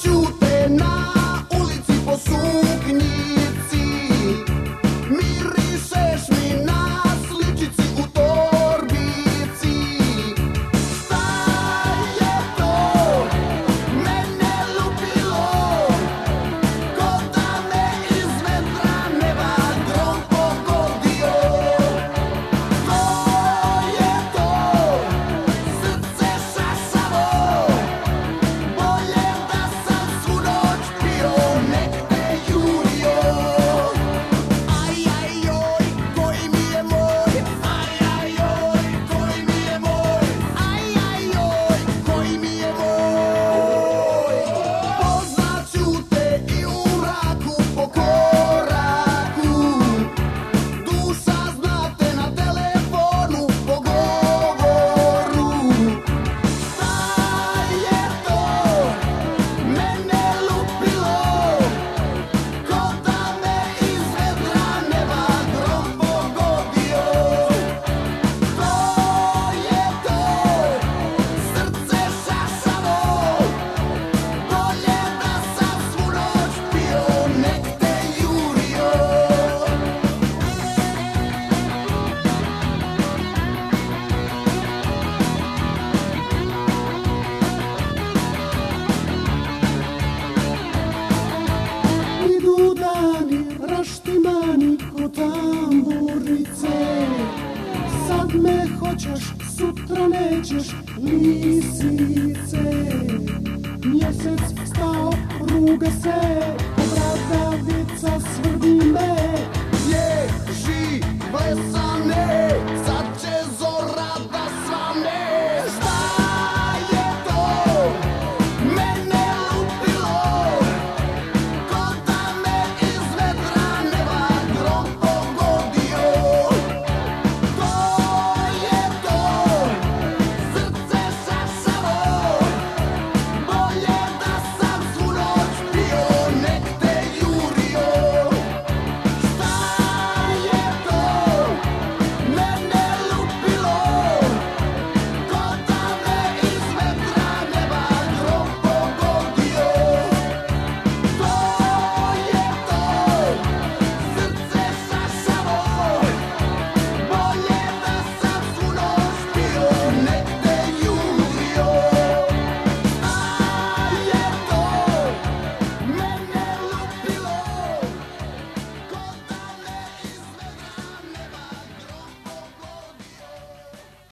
Poznaću te na ulici po suknjici, mirišeš mi na sličici u torbici. Šta je to mene lupilo, ko da me iz vedra neba grom pogodio. To je to srce šašavo, bolje da sam svu noć pio nek te jurio. Ajajoj, koji mi je moj, ajajoj, koji mi je moj, ajajoj, koji mi je moj. Poznaću te i u mraku po koraku, duša znate na telefonu po govoru. Šta je to mene lupilo, ko da me iz vedra neba grom pogodio. To je to srce šašavo, bolje da sam svu noć pio nek te jurio. Idu dani raštimani ko tamburice, sad me hoćeš, sutra nećeš, lisice. Mjesec stao, ruga se, obradavica svrbi me. Je, žive sa ne,